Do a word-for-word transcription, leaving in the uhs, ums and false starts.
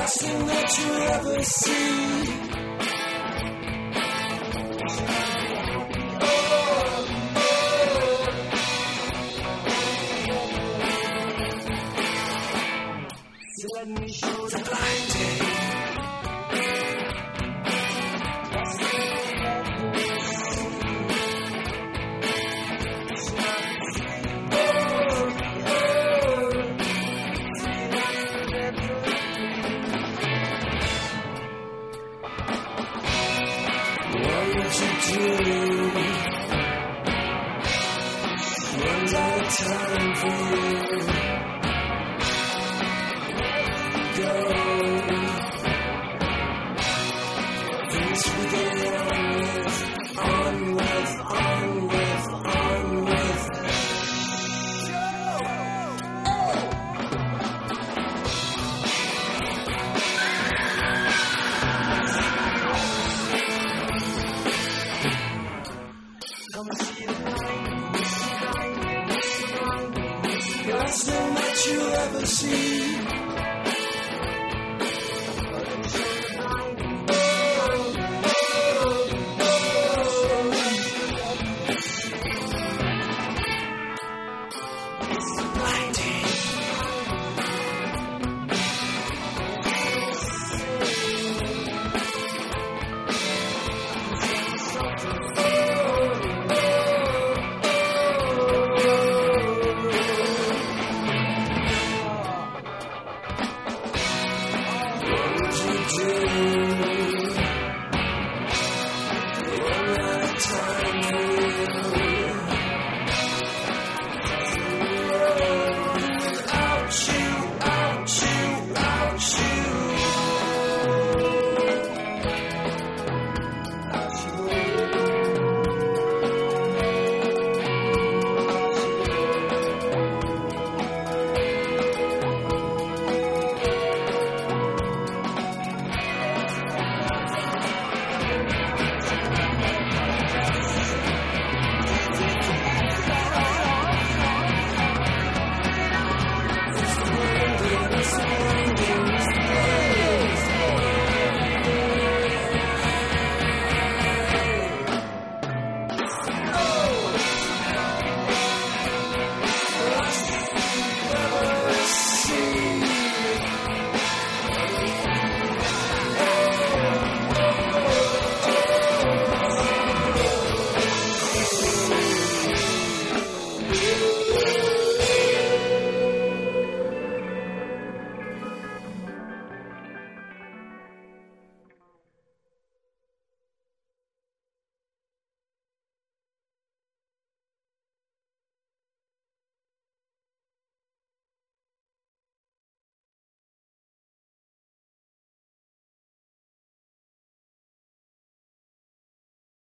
Last thing that you ever see. Let me show the blinding. What would you do? Runs out of time for you. Go. Things we get on with, on with, on with, on with. Come and see the night, last thing that you ever see. Ouch you, ouch you, ouch you.